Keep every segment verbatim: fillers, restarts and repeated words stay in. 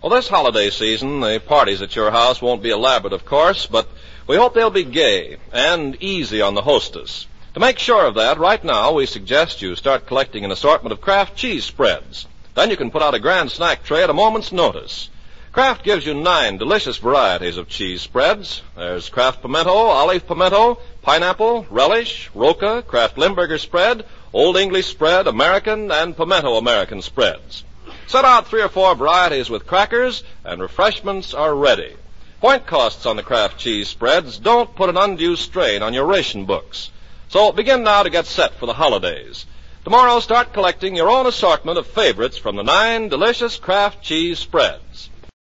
Well, this holiday season, the parties at your house won't be elaborate, of course, but we hope they'll be gay and easy on the hostess. To make sure of that, right now, we suggest you start collecting an assortment of Kraft cheese spreads. Then you can put out a grand snack tray at a moment's notice. Kraft gives you nine delicious varieties of cheese spreads. There's Kraft Pimento, Olive Pimento, Pineapple, Relish, Roca, Kraft Limburger Spread, Old English Spread, American, and Pimento American Spreads. Set out three or four varieties with crackers, and refreshments are ready. Point costs on the Kraft cheese spreads don't put an undue strain on your ration books. So begin now to get set for the holidays. Tomorrow, start collecting your own assortment of favorites from the nine delicious Kraft cheese spreads.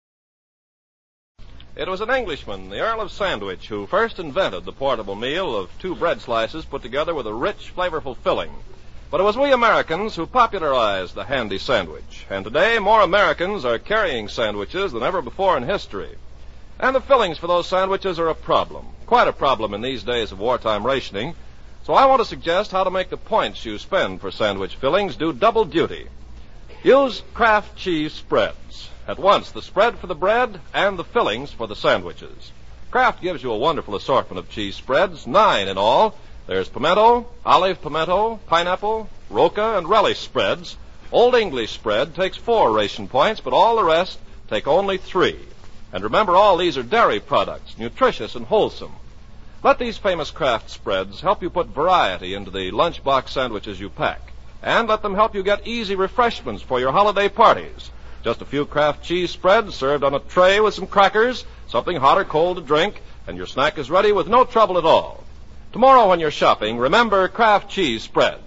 It was an Englishman, the Earl of Sandwich, who first invented the portable meal of two bread slices put together with a rich, flavorful filling. But it was we Americans who popularized the handy sandwich. And today, more Americans are carrying sandwiches than ever before in history. And the fillings for those sandwiches are a problem. Quite a problem in these days of wartime rationing. So I want to suggest how to make the points you spend for sandwich fillings do double duty. Use Kraft cheese spreads. At once, the spread for the bread and the fillings for the sandwiches. Kraft gives you a wonderful assortment of cheese spreads, nine in all. There's pimento, olive pimento, pineapple, roca, and relish spreads. Old English spread takes four ration points, but all the rest take only three. And remember, all these are dairy products, nutritious and wholesome. Let these famous Kraft spreads help you put variety into the lunchbox sandwiches you pack. And let them help you get easy refreshments for your holiday parties. Just a few Kraft cheese spreads served on a tray with some crackers, something hot or cold to drink, and your snack is ready with no trouble at all. Tomorrow when you're shopping, remember Kraft cheese spreads.